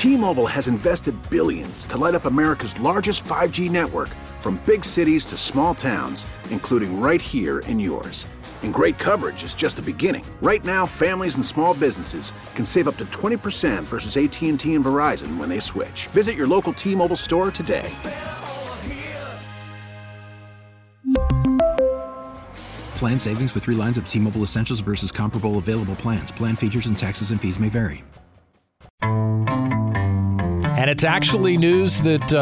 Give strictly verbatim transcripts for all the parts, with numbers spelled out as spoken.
T-Mobile has invested billions to light up America's largest five G network, from big cities to small towns, including right here in yours. And great coverage is just the beginning. Right now, families and small businesses can save up to twenty percent versus A T and T and Verizon when they switch. Visit your local T-Mobile store today. Plan savings with three lines of T-Mobile Essentials versus comparable available plans. Plan features and taxes and fees may vary. And it's actually news that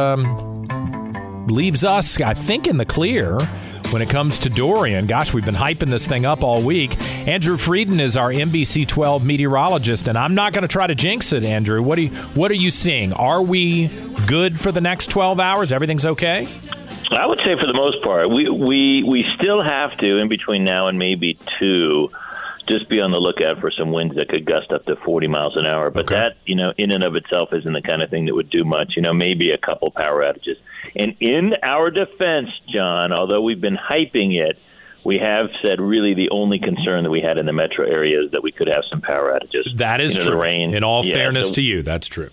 um, leaves us, I think, in the clear when it comes to Dorian. Gosh, we've been hyping this thing up all week. Andrew Frieden is our N B C twelve meteorologist, and I'm not going to try to jinx it, Andrew. What, do you, what are you seeing? Are we good for the next twelve hours? Everything's okay? I would say for the most part. We, we, we still have to, in between now and maybe two, just be on the lookout for some winds that could gust up to forty miles an hour. But okay. that, you know, in and of itself isn't the kind of thing that would do much. You know, maybe a couple power outages. And in our defense, John, although we've been hyping it, we have said really the only concern that we had in the metro area is that we could have some power outages. That is you know, true. The rain. In all yeah, fairness so, to you, that's true.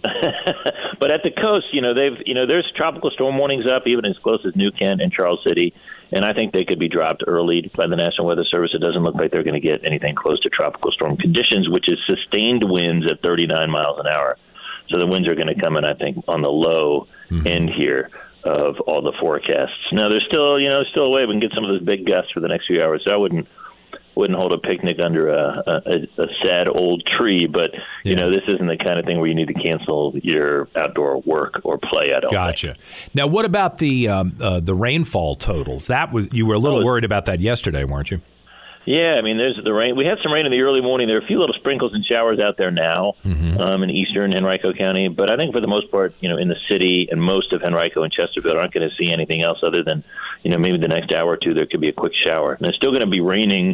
But at the coast, you know, they've, you know, there's tropical storm warnings up, even as close as New Kent and Charles City, and I think they could be dropped early by the National Weather Service. It doesn't look like they're going to get anything close to tropical storm conditions, which is sustained winds at thirty-nine miles an hour. So the winds are going to come in, I think, on the low mm-hmm. end here of all the forecasts. Now, there's still, you know, still a way we can get some of those big gusts for the next few hours. So I wouldn't wouldn't hold a picnic under a, a, a sad old tree. But, you yeah. know, this isn't the kind of thing where you need to cancel your outdoor work or play, I don't Gotcha. think. Now, what about the um, uh, the rainfall totals? That was you were a little oh, worried about that yesterday, weren't you? Yeah, I mean, there's the rain. We had some rain in the early morning. There are a few little sprinkles and showers out there now mm-hmm. um, in eastern Henrico County. But I think for the most part, you know, in the city and most of Henrico and Chesterfield aren't going to see anything else other than, you know, maybe the next hour or two there could be a quick shower. And it's still going to be raining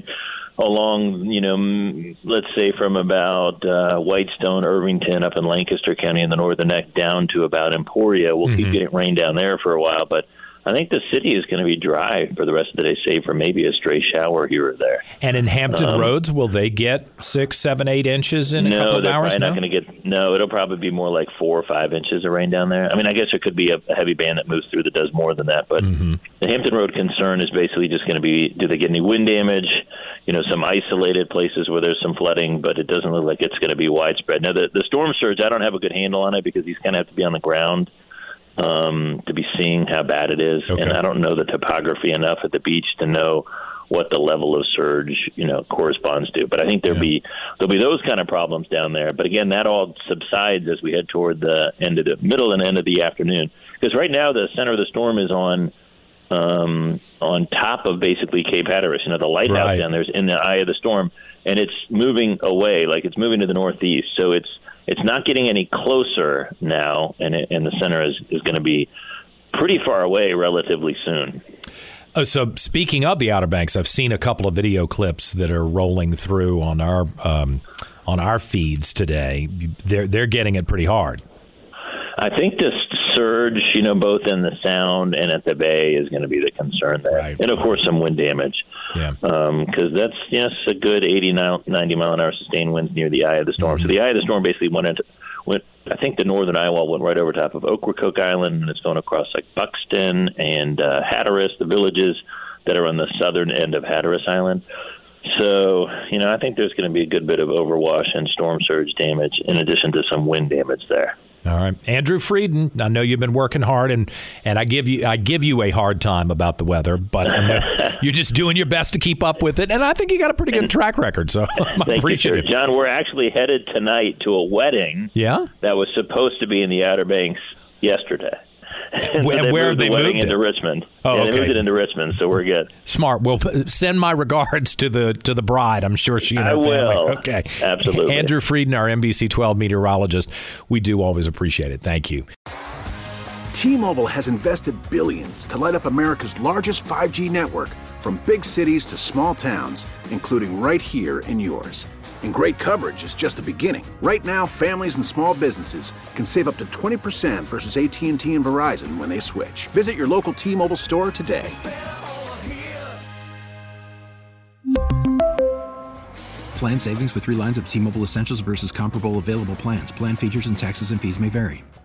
along, you know, let's say from about uh, Whitestone, Irvington, up in Lancaster County in the northern neck down to about Emporia. We'll mm-hmm. keep getting rain down there for a while, but I think the city is going to be dry for the rest of the day, save for maybe a stray shower here or there. And in Hampton um, Roads, will they get six, seven, eight inches in no, a couple of hours? No, they're no? not going to get. No, it'll probably be more like four or five inches of rain down there. I mean, I guess there could be a, a heavy band that moves through that does more than that. But mm-hmm. the Hampton Road concern is basically just going to be: do they get any wind damage? You know, some isolated places where there's some flooding, but it doesn't look like it's going to be widespread. Now, the, the storm surge, I don't have a good handle on it because these kind of have to be on the ground. Um, to be seeing how bad it is. Okay. And I don't know the topography enough at the beach to know what the level of surge, you know, corresponds to. But I think there'll yeah. be there'll be those kind of problems down there. But again, that all subsides as we head toward the end of the middle and end of the afternoon. Because right now the center of the storm is on um, on top of basically Cape Hatteras. You know, the lighthouse right. down there is in the eye of the storm, and it's moving away, like it's moving to the northeast. So it's It's not getting any closer now, and, it, and the center is, is going to be pretty far away relatively soon. Uh, so speaking of the Outer Banks, I've seen a couple of video clips that are rolling through on our um, on our feeds today. They're they're getting it pretty hard. I think this surge, you know, both in the Sound and at the Bay is going to be the concern there. Right. And, of course, some wind damage. Yeah. Because um, that's, you know, it's a good eighty, ninety mile an hour sustained winds near the eye of the storm. Mm-hmm. So the eye of the storm basically went into, went, I think the northern eye wall went right over top of Ocracoke Island, and it's going across like Buxton and uh, Hatteras, the villages that are on the southern end of Hatteras Island. So, you know, I think there's going to be a good bit of overwash and storm surge damage in addition to some wind damage there. All right, Andrew Frieden. I know you've been working hard, and, and I give you I give you a hard time about the weather, but I know you're just doing your best to keep up with it, and I think you got a pretty good track record. So I'm appreciative. John, we're actually headed tonight to a wedding. Yeah, that was supposed to be in the Outer Banks yesterday. And so where, where have they the moved into it? Richmond. Oh, yeah, okay. They moved it into Richmond, so we're good. Smart. Well, send my regards to the to the bride. I'm sure she and her I family. will. Okay, absolutely. Andrew Frieden, our N B C twelve meteorologist. We do always appreciate it. Thank you. T-Mobile has invested billions to light up America's largest five G network, from big cities to small towns, including right here in yours. And great coverage is just the beginning. Right now, families and small businesses can save up to twenty percent versus A T and T and Verizon when they switch. Visit your local T-Mobile store today. Plan savings with three lines of T-Mobile Essentials versus comparable available plans. Plan features and taxes and fees may vary.